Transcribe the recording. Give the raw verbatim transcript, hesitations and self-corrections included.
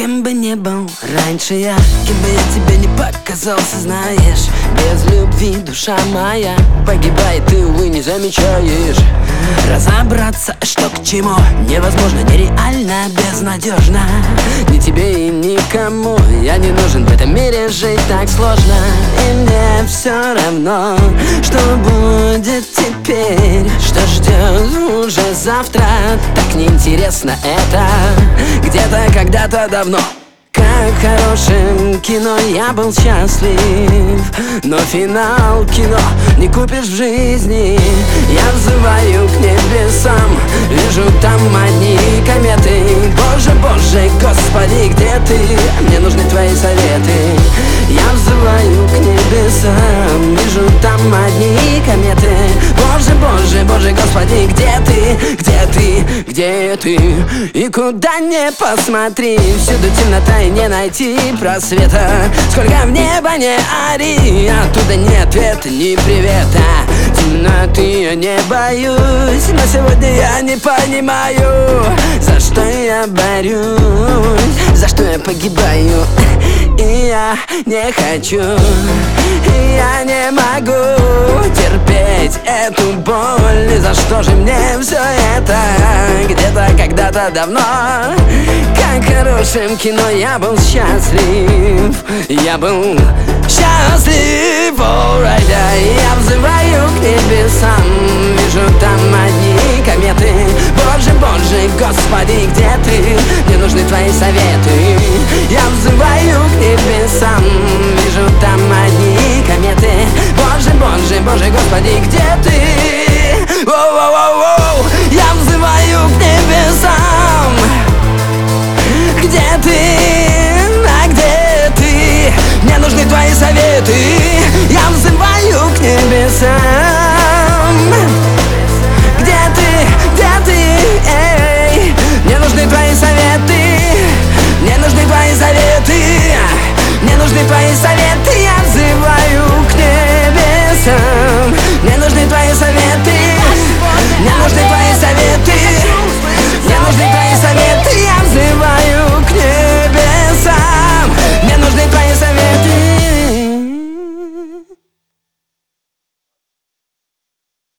Кем бы не был раньше я, кем бы я тебе не показался, знаешь, без любви душа моя погибает, ты, увы, не замечаешь. Разобраться, что к чему, невозможно, нереально, безнадежно. Ни тебе и никому я не нужен, в этом мире жить так сложно. И мне все равно, что будет теперь, что ждет уже завтра. Так неинтересно это, где-то когда-то давно. Как в хорошем кино я был счастлив, но финал кино не купишь в жизни. Я взываю к небесам, вижу там одни кометы. Боже, Боже, Господи, где ты? Мне нужны твои советы. Я взываю к небесам, вижу там одни кометы. Боже, Боже, Боже, Господи, где ты? Где ты? Где ты? И куда не посмотри, всюду темнота и не найти просвета. Сколько в небо не ори, оттуда ни ответа, ни привета. Темноты я не боюсь, но сегодня я не понимаю, за что я борюсь, за что я погибаю. И я не хочу, и я не могу терпеть эту боль. И за что же мне все это? Где-то когда-то давно, как в хорошем кино, я был счастлив. Я был счастлив, alright, yeah. Я взываю к небесам, вижу там одни кометы. Боже, Боже, Господи, где ты? Мне нужны твои советы. Я взываю к небесам, вижу там одни кометы. Боже, Боже, Боже, Господи, где ты? Воу-воу-воу-воу. Я взываю к небесам. Где ты? А где ты? Мне нужны твои советы. Я взываю к небесам. Где ты? Где ты? Эй! Мне нужны твои советы. Мне нужны твои советы. Мне нужны твои советы. Я взываю к небесам. Мне нужны твои